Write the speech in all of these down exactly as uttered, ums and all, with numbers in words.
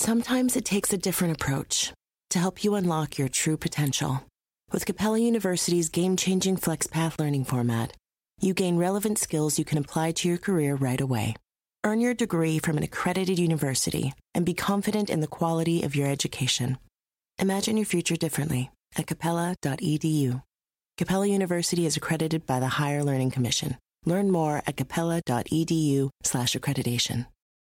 Sometimes it takes a different approach to help you unlock your true potential. With Capella University's game-changing FlexPath learning format, you gain relevant skills you can apply to your career right away. Earn your degree from an accredited university and be confident in the quality of your education. Imagine your future differently at capella dot e d u. Capella University is accredited by the Higher Learning Commission. Learn more at capella dot e d u slash accreditation.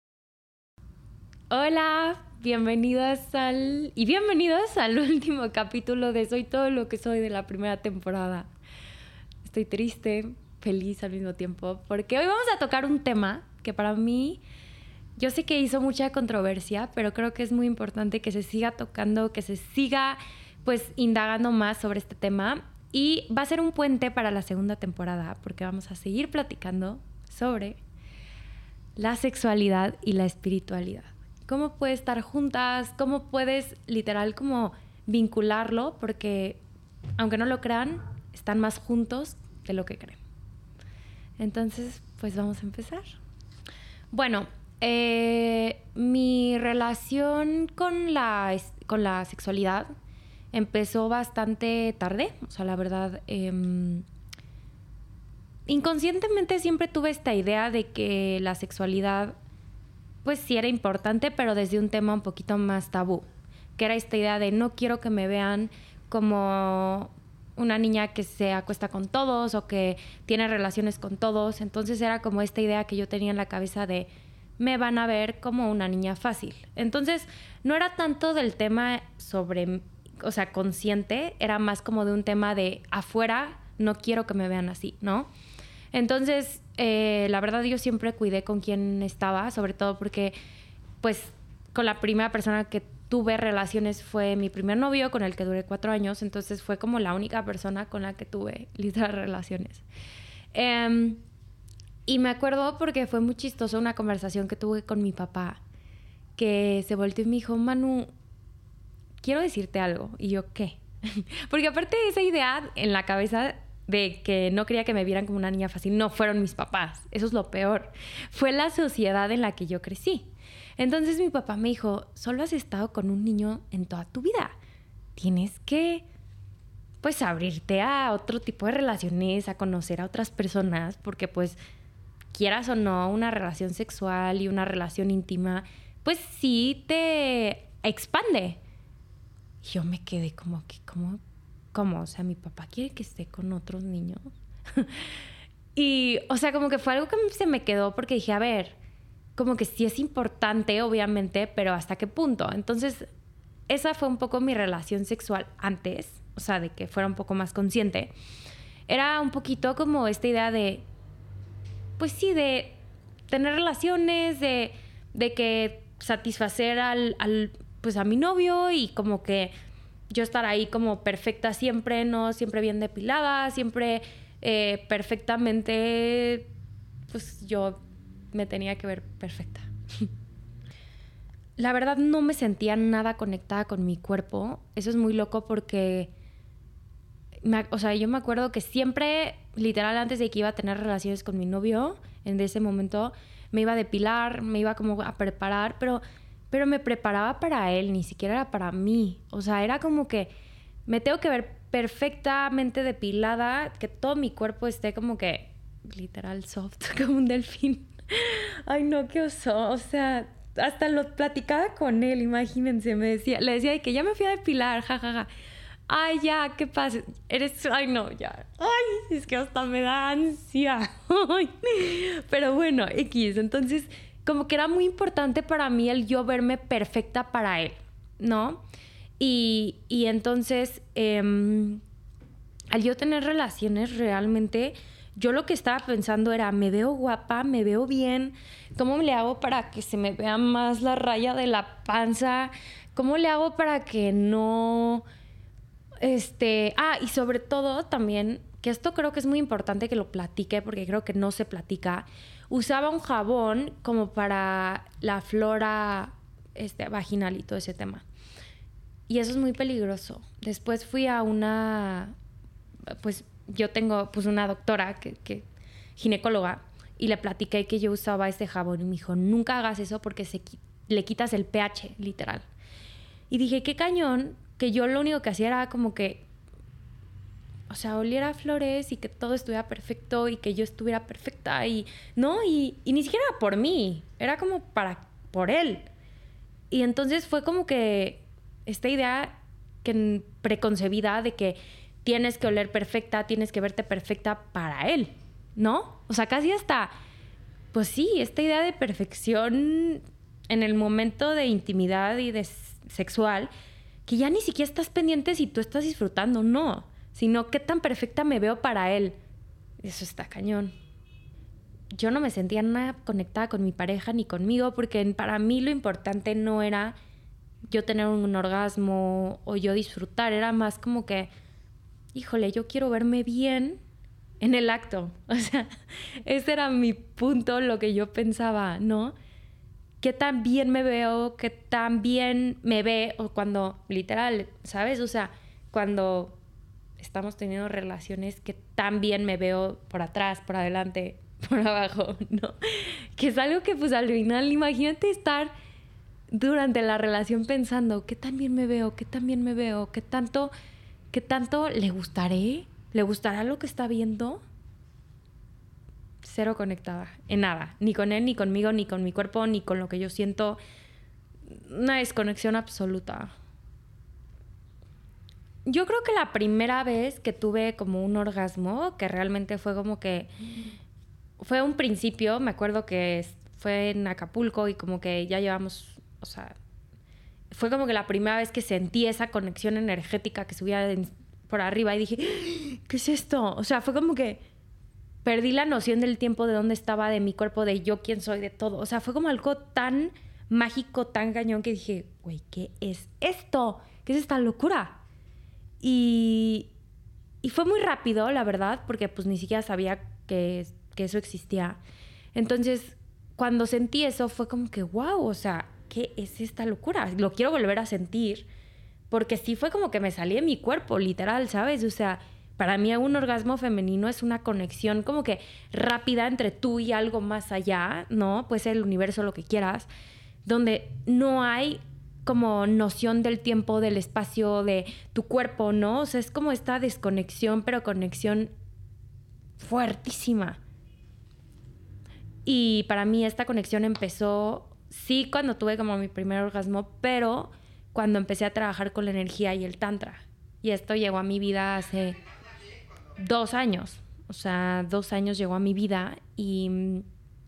Hola, bienvenidas al y bienvenidos al último capítulo de Soy todo lo que soy de la primera temporada. Estoy triste, feliz al mismo tiempo, porque hoy vamos a tocar un tema que para mí, yo sé que hizo mucha controversia, pero creo que es muy importante que se siga tocando, que se siga pues indagando más sobre este tema. Y va a ser un puente para la segunda temporada, porque vamos a seguir platicando sobre la sexualidad y la espiritualidad. Cómo puedes estar juntas, cómo puedes literal como vincularlo, porque aunque no lo crean, están más juntos de lo que creen. Entonces, pues vamos a empezar. Bueno, eh, mi relación con la, con la sexualidad empezó bastante tarde. O sea, la verdad, eh, inconscientemente siempre tuve esta idea de que la sexualidad pues sí era importante, pero desde un tema un poquito más tabú, que era esta idea de no quiero que me vean como una niña que se acuesta con todos o que tiene relaciones con todos. Entonces era como esta idea que yo tenía en la cabeza de me van a ver como una niña fácil. Entonces no era tanto del tema sobre, o sea, consciente, era más como de un tema de afuera, no quiero que me vean así, ¿no? Entonces, eh, la verdad yo siempre cuidé con quién estaba, sobre todo porque, pues, con la primera persona que tuve relaciones fue mi primer novio, con el que duré cuatro años, entonces fue como la única persona con la que tuve literal relaciones. Eh, y me acuerdo porque fue muy chistoso una conversación que tuve con mi papá, que se volteó y me dijo, Manu, quiero decirte algo. Y yo, ¿qué? Porque aparte de esa idea en la cabeza de que no quería que me vieran como una niña fácil, no fueron mis papás. Eso es lo peor. Fue la sociedad en la que yo crecí. Entonces mi papá me dijo, solo has estado con un niño en toda tu vida. Tienes que, pues, abrirte a otro tipo de relaciones, a conocer a otras personas, porque, pues, quieras o no, una relación sexual y una relación íntima, pues sí te expande. Y yo me quedé como que, ¿cómo? ¿Cómo? O sea, mi papá quiere que esté con otros niños. Y, o sea, como que fue algo que se me quedó porque dije, a ver, como que sí es importante, obviamente, pero ¿hasta qué punto? Entonces, esa fue un poco mi relación sexual antes, o sea, de que fuera un poco más consciente. Era un poquito como esta idea de, pues sí, de tener relaciones, de, de que satisfacer al, al, pues a mi novio y como que yo estar ahí como perfecta siempre, ¿no? Siempre bien depilada, siempre eh, perfectamente, pues yo me tenía que ver perfecta. La verdad no me sentía nada conectada con mi cuerpo. Eso es muy loco porque, me, o sea, yo me acuerdo que siempre, literal, antes de que iba a tener relaciones con mi novio, en ese momento me iba a depilar, me iba como a preparar, pero... pero me preparaba para él, ni siquiera era para mí. O sea, era como que me tengo que ver perfectamente depilada, que todo mi cuerpo esté como que literal soft, como un delfín. Ay, no, qué oso. O sea, hasta lo platicaba con él, imagínense. Me decía, le decía que ya me fui a depilar, jajaja. Ja, ja. Ay, ya, ¿qué pasa? Eres... Ay, no, ya. Ay, es que hasta me da ansia. Pero bueno, X. Entonces, como que era muy importante para mí el yo verme perfecta para él, ¿no? Y, y entonces, eh, al yo tener relaciones realmente, yo lo que estaba pensando era, me veo guapa, me veo bien, ¿cómo le hago para que se me vea más la raya de la panza? ¿Cómo le hago para que no... Este... Ah, y sobre todo también, que esto creo que es muy importante que lo platique, porque creo que no se platica, usaba un jabón como para la flora este, vaginal y todo ese tema. Y eso es muy peligroso. Después fui a una... Pues yo tengo pues una doctora, que, que ginecóloga, y le platiqué que yo usaba este jabón y me dijo, nunca hagas eso porque se, le quitas el pH, literal. Y dije, qué cañón, que yo lo único que hacía era como que, o sea, oliera a flores y que todo estuviera perfecto y que yo estuviera perfecta y, ¿no? Y, y ni siquiera era por mí, era como para, por él. Y entonces fue como que esta idea que, preconcebida de que tienes que oler perfecta, tienes que verte perfecta para él, ¿no? O sea, casi hasta, pues sí, esta idea de perfección en el momento de intimidad y de sexual, que ya ni siquiera estás pendiente si tú estás disfrutando, no, sino qué tan perfecta me veo para él. Eso está cañón. Yo no me sentía nada conectada con mi pareja ni conmigo, porque para mí lo importante no era yo tener un orgasmo o yo disfrutar, era más como que, híjole, yo quiero verme bien en el acto. O sea, ese era mi punto, lo que yo pensaba, ¿no? Qué tan bien me veo, qué tan bien me ve, o cuando, literal, ¿sabes? O sea, cuando estamos teniendo relaciones, qué tan bien me veo por atrás, por adelante, por abajo, ¿no? Que es algo que, pues, al final, imagínate estar durante la relación pensando, qué tan bien me veo, qué tan bien me veo, qué tanto, qué tanto le gustaré, le gustará lo que está viendo. Cero conectada, en nada, ni con él, ni conmigo, ni con mi cuerpo, ni con lo que yo siento. Una desconexión absoluta. Yo creo que la primera vez que tuve como un orgasmo, que realmente fue como que fue un principio, me acuerdo que fue en Acapulco y como que ya llevamos, o sea, fue como que la primera vez que sentí esa conexión energética que subía por arriba y dije, ¿qué es esto? O sea, fue como que perdí la noción del tiempo, de dónde estaba, de mi cuerpo, de yo quién soy, de todo. O sea, fue como algo tan mágico, tan cañón que dije, güey, ¿qué es esto? ¿Qué es esta locura? Y, y fue muy rápido, la verdad, porque pues ni siquiera sabía que, que eso existía. Entonces, cuando sentí eso, fue como que, wow, o sea, ¿qué es esta locura? Lo quiero volver a sentir, porque sí fue como que me salí de mi cuerpo, literal, ¿sabes? O sea, para mí un orgasmo femenino es una conexión como que rápida entre tú y algo más allá, ¿no? Puede ser el universo, lo que quieras, donde no hay como noción del tiempo, del espacio, de tu cuerpo, ¿no? O sea, es como esta desconexión, pero conexión fuertísima. Y para mí esta conexión empezó, sí, cuando tuve como mi primer orgasmo, pero cuando empecé a trabajar con la energía y el tantra. Y esto llegó a mi vida hace dos años. O sea, dos años llegó a mi vida y,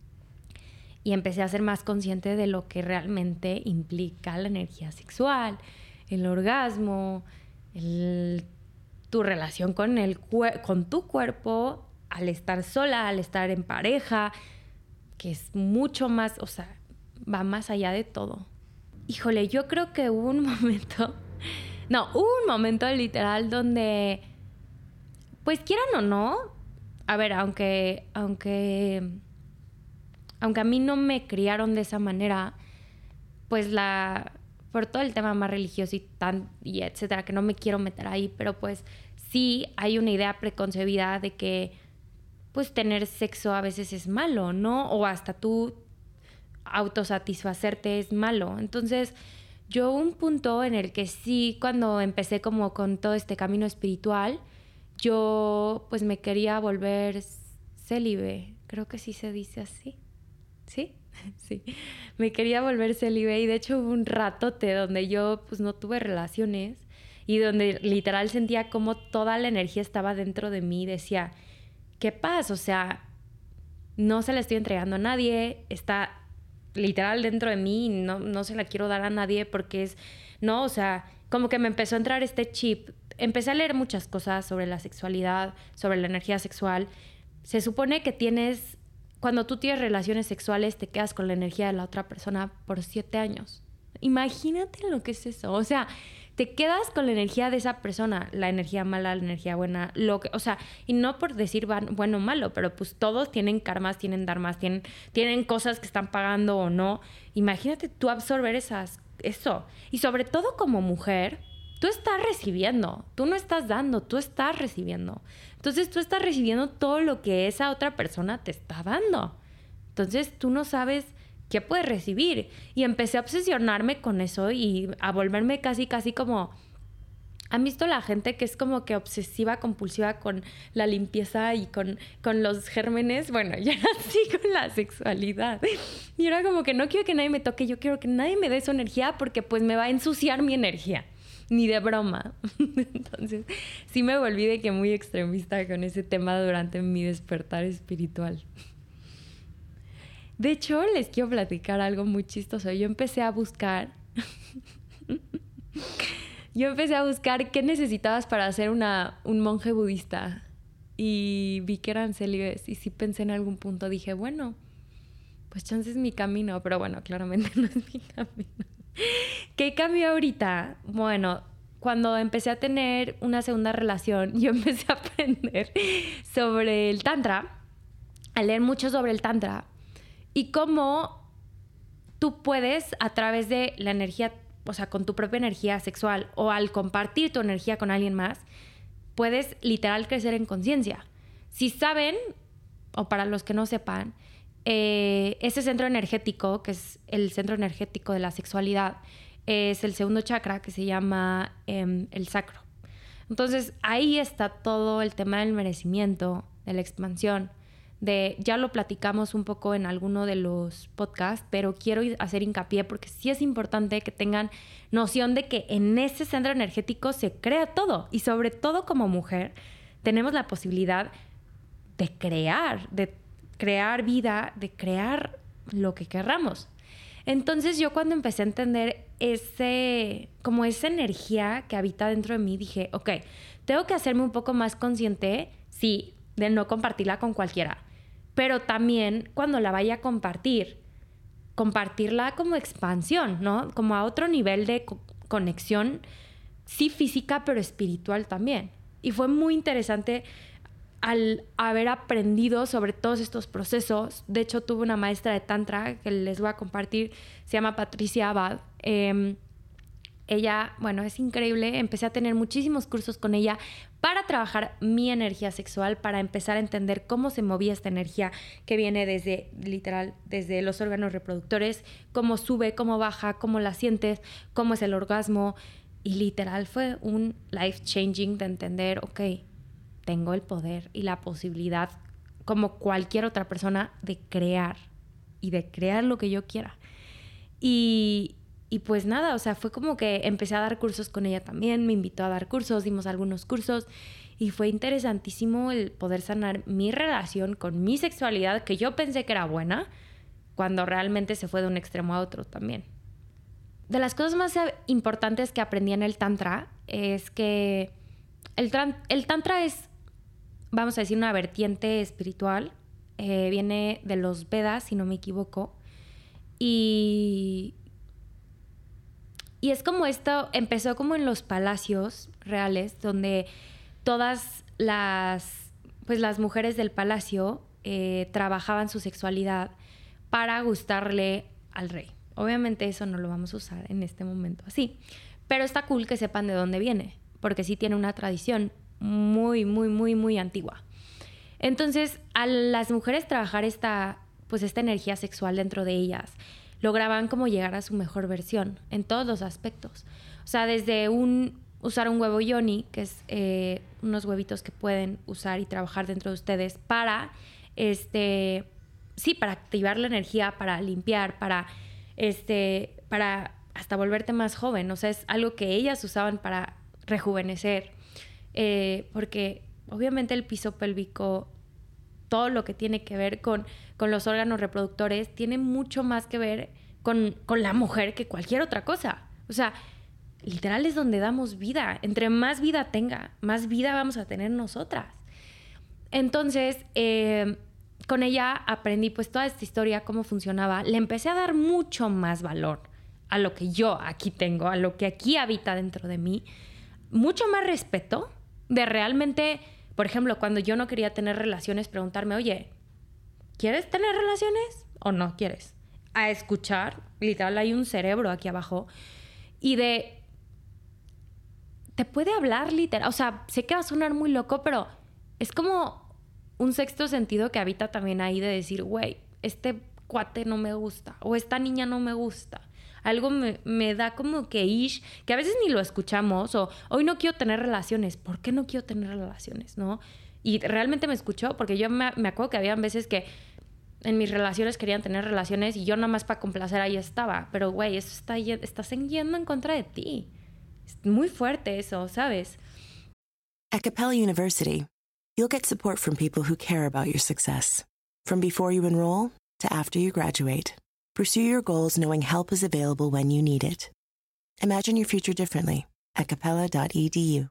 y empecé a ser más consciente de lo que realmente implica la energía sexual, el orgasmo, el, tu relación con, el, con tu cuerpo, al estar sola, al estar en pareja, que es mucho más, o sea, va más allá de todo. Híjole, yo creo que hubo un momento, no, hubo un momento literal donde, pues quieran o no, a ver, aunque, aunque, aunque a mí no me criaron de esa manera, pues la, por todo el tema más religioso y tan, y etcétera, que no me quiero meter ahí, pero pues sí hay una idea preconcebida de que, pues tener sexo a veces es malo, ¿no? O hasta tú autosatisfacerte es malo. Entonces, yo un punto en el que sí, cuando empecé como con todo este camino espiritual, yo pues me quería volver célibe. Creo que sí se dice así. ¿Sí? Sí. Me quería volver célibe y de hecho hubo un ratote donde yo pues no tuve relaciones y donde literal sentía como toda la energía estaba dentro de mí y decía, ¿qué pasa? O sea, no se la estoy entregando a nadie, está literal dentro de mí y no, no se la quiero dar a nadie porque es, no, o sea, como que me empezó a entrar este chip. Empecé a leer muchas cosas sobre la sexualidad, sobre la energía sexual. Se supone que tienes, cuando tú tienes relaciones sexuales, te quedas con la energía de la otra persona por siete años. Imagínate lo que es eso. O sea, te quedas con la energía de esa persona, la energía mala, la energía buena, lo que, o sea, y no por decir bueno o malo, pero pues todos tienen karmas, tienen dharmas, tienen, tienen cosas que están pagando o no. Imagínate tú absorber esas, eso. Y sobre todo como mujer, tú estás recibiendo, tú no estás dando, tú estás recibiendo. Entonces tú estás recibiendo todo lo que esa otra persona te está dando. Entonces tú no sabes ¿qué puedes recibir? Y empecé a obsesionarme con eso y a volverme casi, casi como... ¿Han visto la gente que es como que obsesiva, compulsiva con la limpieza y con, con los gérmenes? Bueno, yo era así con la sexualidad. Y era como que no quiero que nadie me toque, yo quiero que nadie me dé su energía porque pues me va a ensuciar mi energía. Ni de broma. Entonces, sí me volví de que muy extremista con ese tema durante mi despertar espiritual. De hecho, les quiero platicar algo muy chistoso. Yo empecé a buscar... Yo empecé a buscar qué necesitabas para ser una, un monje budista. Y vi que eran célibes. Y sí pensé en algún punto. Dije, bueno, pues chance es mi camino. Pero bueno, claramente no es mi camino. ¿Qué cambió ahorita? Bueno, cuando empecé a tener una segunda relación, yo empecé a aprender sobre el tantra. A leer mucho sobre el tantra. Y cómo tú puedes, a través de la energía, o sea, con tu propia energía sexual o al compartir tu energía con alguien más, puedes literal crecer en conciencia. Si saben, o para los que no sepan, eh, ese centro energético, que es el centro energético de la sexualidad, es el segundo chakra que se llama eh, el sacro. Entonces, ahí está todo el tema del merecimiento, de la expansión, de, ya lo platicamos un poco en alguno de los podcasts, pero quiero hacer hincapié porque sí es importante que tengan noción de que en ese centro energético se crea todo. Y sobre todo como mujer, tenemos la posibilidad de crear, de crear vida, de crear lo que querramos. Entonces yo cuando empecé a entender ese, como esa energía que habita dentro de mí, dije, ok, tengo que hacerme un poco más consciente, sí, de no compartirla con cualquiera. Pero también cuando la vaya a compartir, compartirla como expansión, ¿no? Como a otro nivel de co- conexión, sí física, pero espiritual también. Y fue muy interesante al haber aprendido sobre todos estos procesos. De hecho, tuve una maestra de Tantra que les voy a compartir, se llama Patricia Abad. Eh, ella, bueno, es increíble. Empecé a tener muchísimos cursos con ella para trabajar mi energía sexual, para empezar a entender cómo se movía esta energía que viene desde, literal, desde los órganos reproductores, cómo sube, cómo baja, cómo la sientes, cómo es el orgasmo. Y literal fue un life changing de entender, ok, tengo el poder y la posibilidad, como cualquier otra persona, de crear y de crear lo que yo quiera. Y... Y pues nada, o sea, fue como que empecé a dar cursos con ella también, me invitó a dar cursos, dimos algunos cursos y fue interesantísimo el poder sanar mi relación con mi sexualidad, que yo pensé que era buena, cuando realmente se fue de un extremo a otro también. De las cosas más importantes que aprendí en el Tantra es que el, tran- el Tantra es, vamos a decir, una vertiente espiritual, eh, viene de los Vedas, si no me equivoco, y... Y es como esto, empezó como en los palacios reales, donde todas las, pues las mujeres del palacio eh, trabajaban su sexualidad para gustarle al rey. Obviamente eso no lo vamos a usar en este momento así, pero está cool que sepan de dónde viene, porque sí tiene una tradición muy, muy, muy, muy antigua. Entonces, a las mujeres trabajar esta, pues esta energía sexual dentro de ellas, lograban como llegar a su mejor versión en todos los aspectos. O sea, desde un, usar un huevo yoni, que es eh, unos huevitos que pueden usar y trabajar dentro de ustedes para, este, sí, para activar la energía, para limpiar, para, este, para hasta volverte más joven. O sea, es algo que ellas usaban para rejuvenecer. Eh, porque obviamente el piso pélvico, todo lo que tiene que ver con, con los órganos reproductores, tiene mucho más que ver con, con la mujer que cualquier otra cosa. O sea, literal es donde damos vida. Entre más vida tenga, más vida vamos a tener nosotras. Entonces, eh, con ella aprendí pues toda esta historia, cómo funcionaba. Le empecé a dar mucho más valor a lo que yo aquí tengo, a lo que aquí habita dentro de mí. Mucho más respeto de realmente... Por ejemplo, cuando yo no quería tener relaciones, preguntarme, oye, ¿quieres tener relaciones o no quieres? A escuchar, literal, hay un cerebro aquí abajo, y de... Te puede hablar literal, o sea, sé que va a sonar muy loco, pero es como un sexto sentido que habita también ahí de decir, güey, este cuate no me gusta o esta niña no me gusta. Algo me, me da como que ish, que a veces ni lo escuchamos, o hoy no quiero tener relaciones. ¿Por qué no quiero tener relaciones, no? Y realmente me escuchó, porque yo me, me acuerdo que había veces que en mis relaciones querían tener relaciones y yo nada más para complacer ahí estaba. Pero, güey, eso está estás yendo en contra de ti. Es muy fuerte eso, ¿sabes? At Capella University, you'll get support from people who care about your success. From before you enroll to after you graduate, pursue your goals knowing help is available when you need it. Imagine your future differently at capella dot e d u.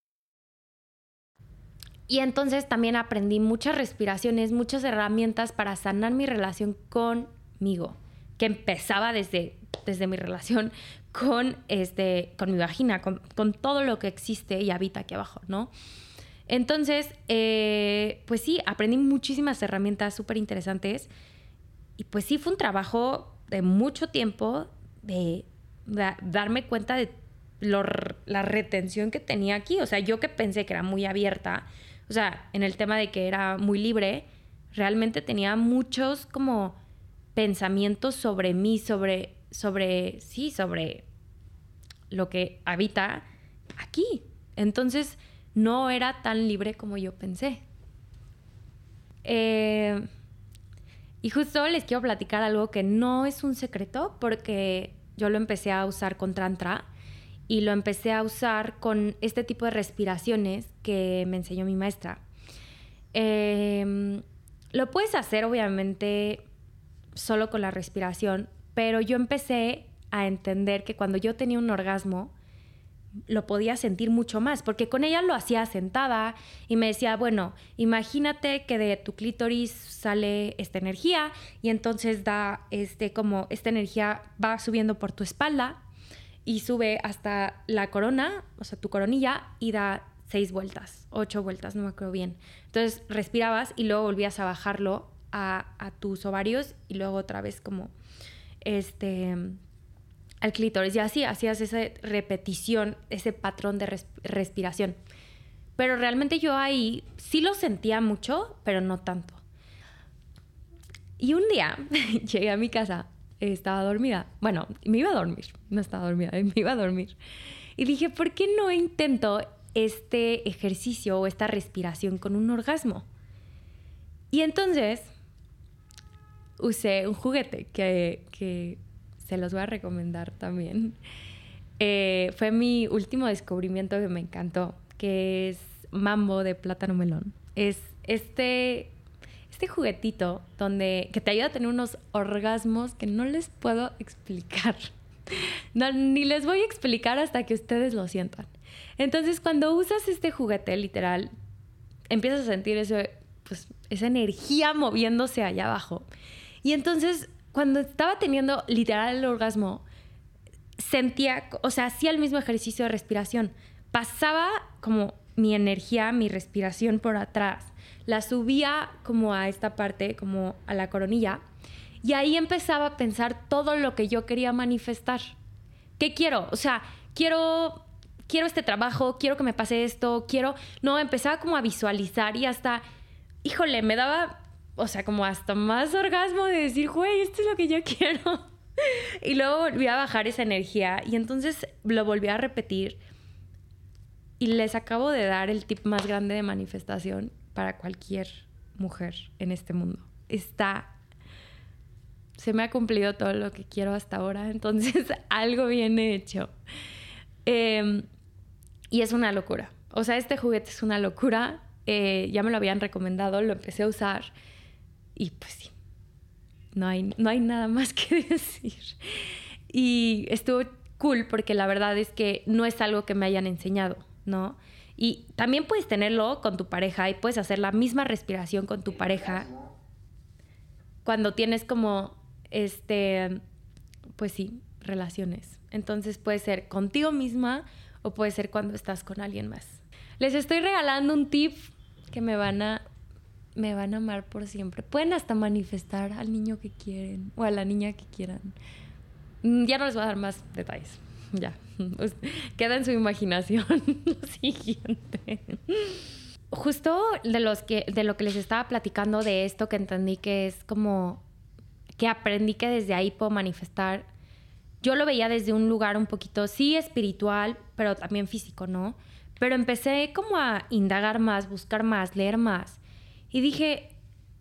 Y entonces también aprendí muchas respiraciones, muchas herramientas para sanar mi relación conmigo, que empezaba desde, desde mi relación con, este, con mi vagina, con, con todo lo que existe y habita aquí abajo, ¿no? Entonces, eh, pues sí, aprendí muchísimas herramientas súper interesantes y pues sí fue un trabajo de mucho tiempo de, de darme cuenta de lo, la retención que tenía aquí. O sea, yo que pensé que era muy abierta, o sea, en el tema de que era muy libre, realmente tenía muchos como pensamientos sobre mí, sobre, sobre, sí, sobre lo que habita aquí. Entonces, no era tan libre como yo pensé. Eh, y justo les quiero platicar algo que no es un secreto, porque yo lo empecé a usar con Tantra y lo empecé a usar con este tipo de respiraciones que me enseñó mi maestra. Eh, lo puedes hacer, obviamente, solo con la respiración, pero yo empecé a entender que cuando yo tenía un orgasmo, lo podía sentir mucho más, porque con ella lo hacía sentada y me decía, bueno, imagínate que de tu clítoris sale esta energía y entonces da este, como esta energía va subiendo por tu espalda y sube hasta la corona, o sea, tu coronilla, y da seis vueltas, ocho vueltas, no me acuerdo bien. Entonces respirabas y luego volvías a bajarlo a, a tus ovarios y luego otra vez como este... al clítoris, y así hacías esa repetición, ese patrón de res- respiración. Pero realmente yo ahí sí lo sentía mucho, pero no tanto. Y un día llegué a mi casa, estaba dormida. Bueno, me iba a dormir, no estaba dormida, me iba a dormir. Y dije, ¿por qué no intento este ejercicio o esta respiración con un orgasmo? Y entonces usé un juguete que... que se los voy a recomendar también. Eh, fue mi último descubrimiento que me encantó, que es Mambo de plátano melón. Es este, este juguetito donde, que te ayuda a tener unos orgasmos que no les puedo explicar. No, ni les voy a explicar hasta que ustedes lo sientan. Entonces, cuando usas este juguete, literal, empiezas a sentir ese, pues, esa energía moviéndose allá abajo. Y entonces, cuando estaba teniendo literal el orgasmo, sentía, o sea, hacía el mismo ejercicio de respiración. Pasaba como mi energía, mi respiración por atrás. La subía como a esta parte, como a la coronilla. Y ahí empezaba a pensar todo lo que yo quería manifestar. ¿Qué quiero? O sea, quiero, quiero este trabajo, quiero que me pase esto, quiero... No, empezaba como a visualizar y hasta, híjole, me daba... O sea, como hasta más orgasmo de decir, güey, esto es lo que yo quiero. Y luego volví a bajar esa energía y entonces lo volví a repetir. Y les acabo de dar el tip más grande de manifestación para cualquier mujer en este mundo. Está... Se me ha cumplido todo lo que quiero hasta ahora, entonces algo bien hecho. Eh, y es una locura. O sea, este juguete es una locura. Eh, ya me lo habían recomendado, lo empecé a usar. Y pues sí, no hay, no hay nada más que decir. Y estuvo cool porque la verdad es que no es algo que me hayan enseñado, ¿no? Y también puedes tenerlo con tu pareja y puedes hacer la misma respiración con tu pareja cuando tienes como, este, pues sí, relaciones. Entonces puede ser contigo misma o puede ser cuando estás con alguien más. Les estoy regalando un tip que me van a... me van a amar por siempre. Pueden hasta manifestar al niño que quieren o a la niña que quieran. Ya no les voy a dar más detalles. Ya. Pues, queda en su imaginación lo siguiente. Justo de, los que, de lo que les estaba platicando de esto que entendí que es como que aprendí que desde ahí puedo manifestar. Yo lo veía desde un lugar un poquito, sí, espiritual, pero también físico, ¿no? Pero empecé como a indagar más, buscar más, leer más. Y dije,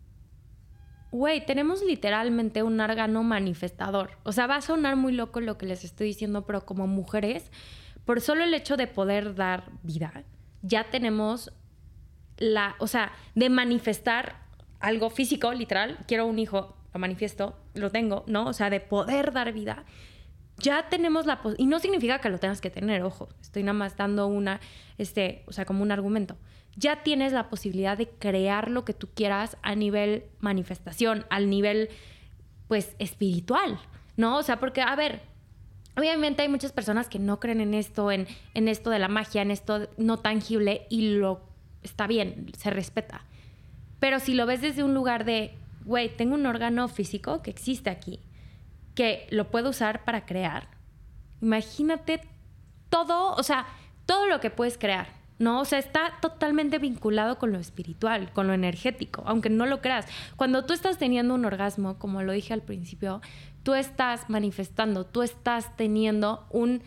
güey, tenemos literalmente un órgano manifestador. O sea, va a sonar muy loco lo que les estoy diciendo, pero como mujeres, por solo el hecho de poder dar vida, ya tenemos la, o sea, de manifestar algo físico, literal, quiero un hijo, lo manifiesto, lo tengo, ¿no? O sea, de poder dar vida, ya tenemos la posibilidad, y no significa que lo tengas que tener, ojo, estoy nada más dando una, este, o sea, como un argumento. Ya tienes la posibilidad de crear lo que tú quieras a nivel manifestación, al nivel, pues, espiritual, ¿no? O sea, porque, a ver, obviamente hay muchas personas que no creen en esto, en, en esto de la magia, en esto no tangible, y lo está bien, se respeta. Pero si lo ves desde un lugar de, güey, tengo un órgano físico que existe aquí, que lo puedo usar para crear. Imagínate todo, o sea, todo lo que puedes crear, ¿no? O sea, está totalmente vinculado con lo espiritual, con lo energético, aunque no lo creas. Cuando tú estás teniendo un orgasmo, como lo dije al principio, tú estás manifestando, tú estás teniendo un,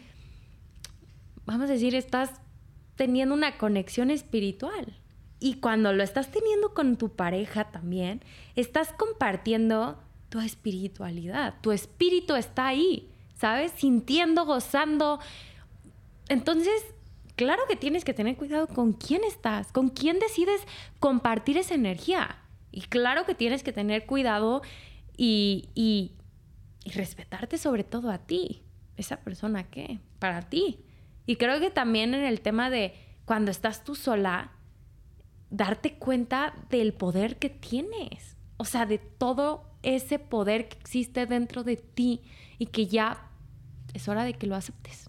vamos a decir, estás teniendo una conexión espiritual. Y cuando lo estás teniendo con tu pareja también, estás compartiendo tu espiritualidad. Tu espíritu está ahí, ¿sabes? Sintiendo, gozando. Entonces, claro que tienes que tener cuidado con quién estás, con quién decides compartir esa energía. Y claro que tienes que tener cuidado y, y, y respetarte sobre todo a ti. Esa persona, ¿qué? Para ti. Y creo que también en el tema de cuando estás tú sola, darte cuenta del poder que tienes. O sea, de todo ese poder que existe dentro de ti y que ya es hora de que lo aceptes.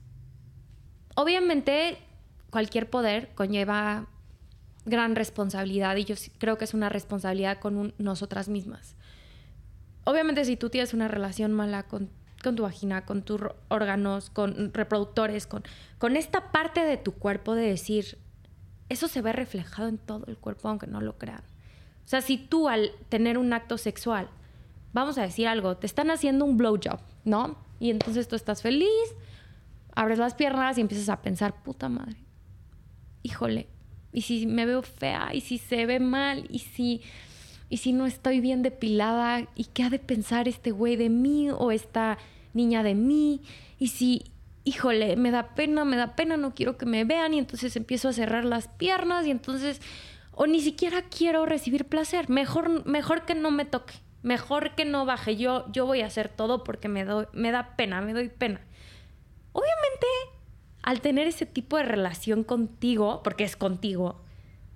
Obviamente, cualquier poder conlleva gran responsabilidad y yo creo que es una responsabilidad con un, nosotras mismas. Obviamente, si tú tienes una relación mala con, con tu vagina, con tus órganos, con reproductores, con, con esta parte de tu cuerpo de decir, eso se ve reflejado en todo el cuerpo, aunque no lo crean. O sea, si tú al tener un acto sexual, vamos a decir algo, te están haciendo un blowjob, ¿no? Y entonces tú estás feliz, abres las piernas y empiezas a pensar, puta madre, híjole, ¿y si me veo fea? ¿Y si se ve mal? ¿Y si, y si no estoy bien depilada? ¿Y qué ha de pensar este güey de mí o esta niña de mí? ¿Y si... híjole, me da pena, me da pena, no quiero que me vean y entonces empiezo a cerrar las piernas y entonces, o ni siquiera quiero recibir placer, mejor, mejor que no me toque, mejor que no baje, yo, yo voy a hacer todo porque me, doy, me da pena, me doy pena. Obviamente, al tener ese tipo de relación contigo, porque es contigo,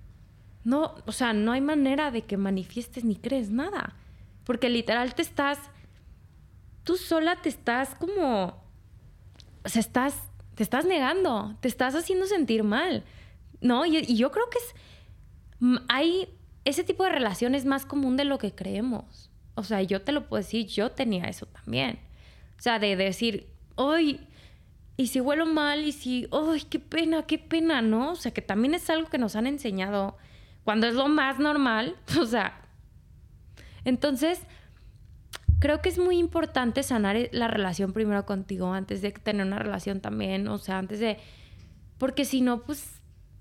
no, o sea, no hay manera de que manifiestes ni crees nada, porque literal te estás, tú sola te estás como... O sea, estás, te estás negando, te estás haciendo sentir mal, ¿no? Y, y yo creo que es... Hay... Ese tipo de relación es más común de lo que creemos. O sea, yo te lo puedo decir, yo tenía eso también. O sea, de decir, ¡ay! ¿Y si huelo mal? ¿Y si... ¡ay, qué pena, qué pena! ¿No? O sea, que también es algo que nos han enseñado cuando es lo más normal. O sea... Entonces... creo que es muy importante sanar la relación primero contigo antes de tener una relación también, o sea, antes de... Porque si no, pues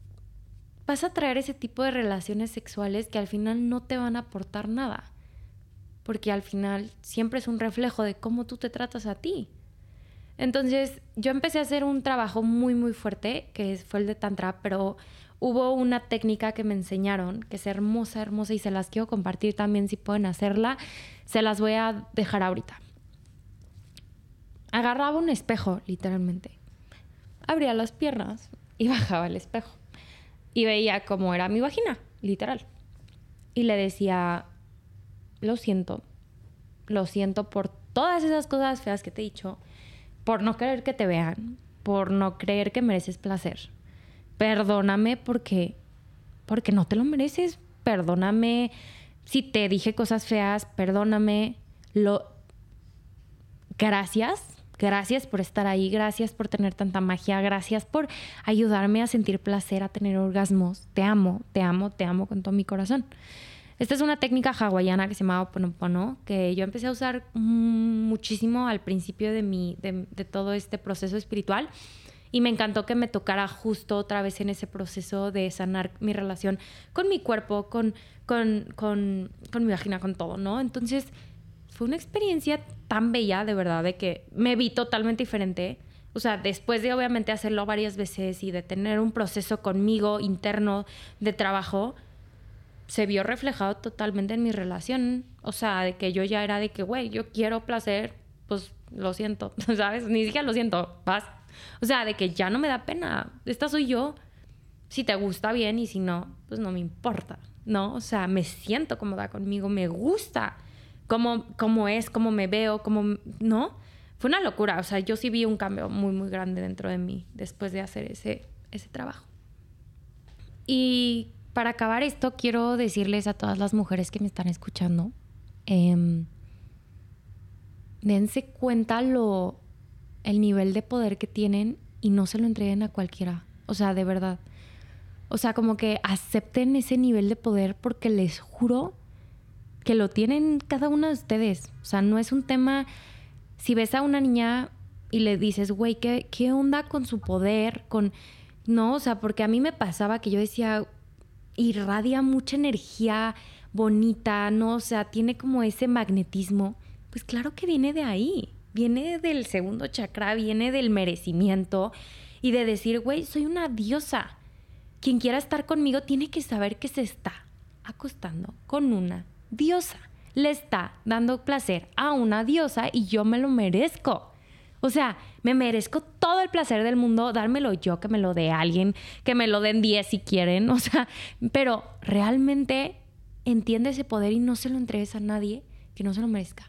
vas a traer ese tipo de relaciones sexuales que al final no te van a aportar nada. Porque al final siempre es un reflejo de cómo tú te tratas a ti. Entonces, yo empecé a hacer un trabajo muy, muy fuerte, que fue el de Tantra, pero hubo una técnica que me enseñaron, que es hermosa, hermosa, y se las quiero compartir también si pueden hacerla. Se las voy a dejar ahorita. Agarraba un espejo, literalmente. Abría las piernas y bajaba el espejo. Y veía cómo era mi vagina, literal. Y le decía, lo siento. Lo siento por todas esas cosas feas que te he dicho. Por no querer que te vean. Por no creer que mereces placer. Perdóname porque, porque no te lo mereces. Perdóname si te dije cosas feas. Perdóname. Lo... Gracias. Gracias por estar ahí. Gracias por tener tanta magia. Gracias por ayudarme a sentir placer, a tener orgasmos. Te amo, te amo, te amo con todo mi corazón. Esta es una técnica hawaiana que se llama Ho'oponopono, que yo empecé a usar muchísimo al principio de, mi, de, de todo este proceso espiritual. Y me encantó que me tocara justo otra vez en ese proceso de sanar mi relación con mi cuerpo, con, con, con, con mi vagina, con todo, ¿no? Entonces, fue una experiencia tan bella, de verdad, de que me vi totalmente diferente. O sea, después de obviamente hacerlo varias veces y de tener un proceso conmigo interno de trabajo, se vio reflejado totalmente en mi relación. O sea, de que yo ya era de que, güey, yo quiero placer, pues lo siento, ¿sabes? Ni siquiera lo siento, vas. O sea, de que ya no me da pena. Esta soy yo. Si te gusta bien y si no, pues no me importa, ¿no? O sea, me siento cómoda conmigo, me gusta cómo, cómo es, cómo me veo, cómo... ¿no? Fue una locura. O sea, yo sí vi un cambio muy, muy grande dentro de mí después de hacer ese, ese trabajo. Y para acabar esto, quiero decirles a todas las mujeres que me están escuchando, eh, dense cuenta lo... el nivel de poder que tienen y no se lo entreguen a cualquiera. O sea, de verdad. O sea, como que acepten ese nivel de poder porque les juro que lo tienen cada uno de ustedes. O sea, no es un tema... Si ves a una niña y le dices, güey, ¿qué, ¿qué onda con su poder? Con... No, o sea, porque a mí me pasaba que yo decía, irradia mucha energía bonita, ¿no? O sea, tiene como ese magnetismo. Pues claro que viene de ahí. Viene del segundo chakra, viene del merecimiento y de decir, güey, soy una diosa. Quien quiera estar conmigo tiene que saber que se está acostando con una diosa. Le está dando placer a una diosa y yo me lo merezco. O sea, me merezco todo el placer del mundo, dármelo yo, que me lo dé alguien, que me lo den diez si quieren. O sea, pero realmente entiende ese poder y no se lo entregues a nadie que no se lo merezca.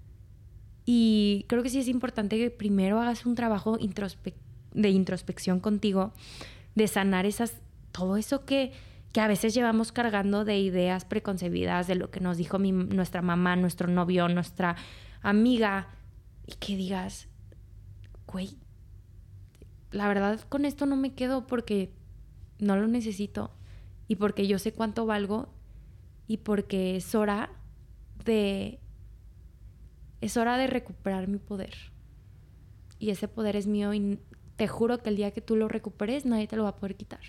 Y creo que sí es importante que primero hagas un trabajo introspe- de introspección contigo, de sanar esas, todo eso que, que a veces llevamos cargando de ideas preconcebidas, de lo que nos dijo mi, nuestra mamá, nuestro novio, nuestra amiga, y que digas, güey, la verdad con esto no me quedo porque no lo necesito y porque yo sé cuánto valgo y porque es hora de... Es hora de recuperar mi poder. Y ese poder es mío y te juro que el día que tú lo recuperes, nadie te lo va a poder quitar.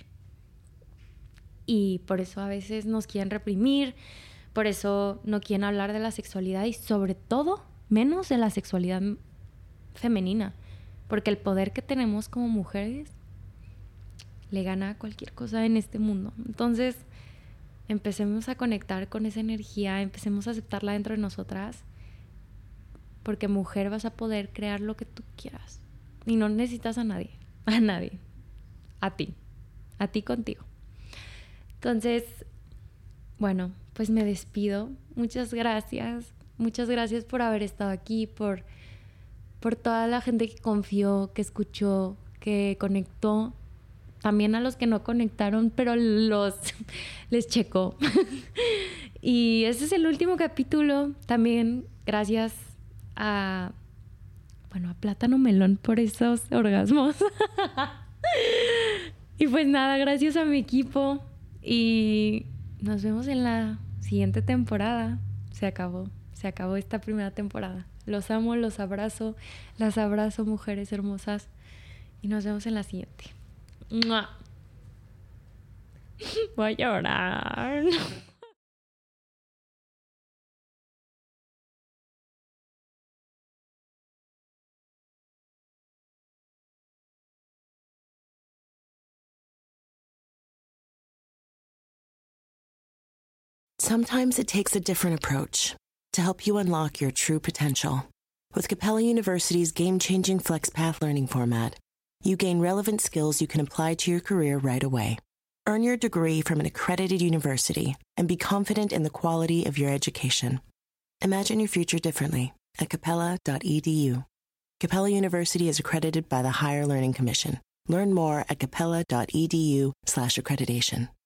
Y por eso a veces nos quieren reprimir, por eso no quieren hablar de la sexualidad y sobre todo, menos de la sexualidad femenina. Porque el poder que tenemos como mujeres le gana a cualquier cosa en este mundo. Entonces, empecemos a conectar con esa energía, empecemos a aceptarla dentro de nosotras. Porque mujer vas a poder crear lo que tú quieras. Y no necesitas a nadie. A nadie. A ti. A ti contigo. Entonces, bueno, pues me despido. Muchas gracias. Muchas gracias por haber estado aquí. Por, por toda la gente que confió, que escuchó, que conectó. También a los que no conectaron, pero los les checó. Y ese es el último capítulo. También gracias a, bueno, a Plátano Melón por esos orgasmos. Y pues nada, gracias a mi equipo y nos vemos en la siguiente temporada. Se acabó, se acabó esta primera temporada. Los amo, los abrazo, las abrazo, mujeres hermosas, y nos vemos en la siguiente. ¡Mua! Voy a llorar. Sometimes it takes a different approach to help you unlock your true potential. With Capella University's game-changing FlexPath learning format, you gain relevant skills you can apply to your career right away. Earn your degree from an accredited university and be confident in the quality of your education. Imagine your future differently at capella dot e d u. Capella University is accredited by the Higher Learning Commission. Learn more at capella dot e d u slash accreditation.